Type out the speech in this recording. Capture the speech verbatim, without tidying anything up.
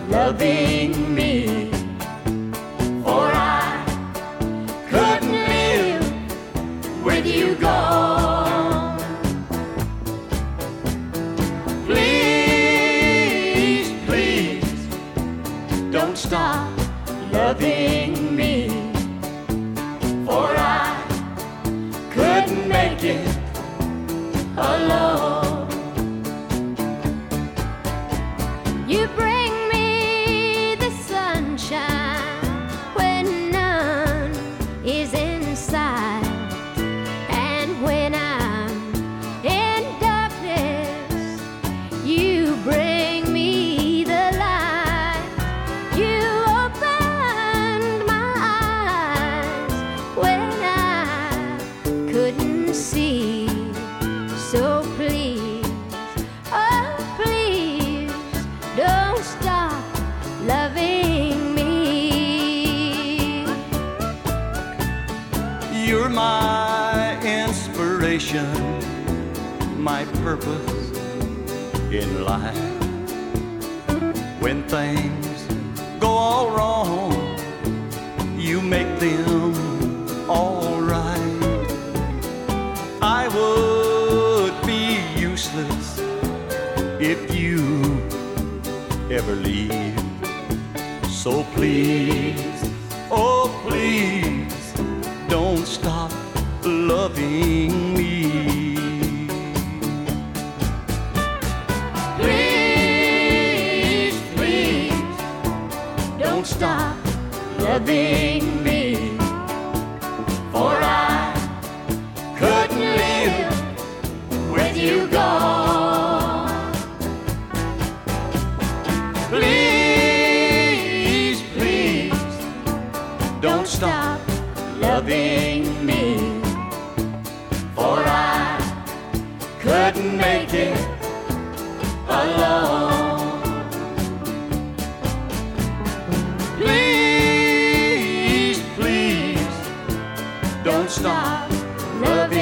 loving me, for I couldn't live with you gone. Please, please, don't stop loving me, for I couldn't make it alone. You bring me the sunshine when none is in sight, and when I'm in darkness, you bring me the light. You opened my eyes when I couldn't see, so please, oh please, don't stop loving me. You're my inspiration, my purpose in life. When things go all wrong, you make them all right. I would be useless if you ever leave. So please, oh please, don't stop loving me. Please, please, don't stop loving me, for I couldn't live with you gone. Please, please, don't stop loving me, for I couldn't make it alone. Please, please, don't stop loving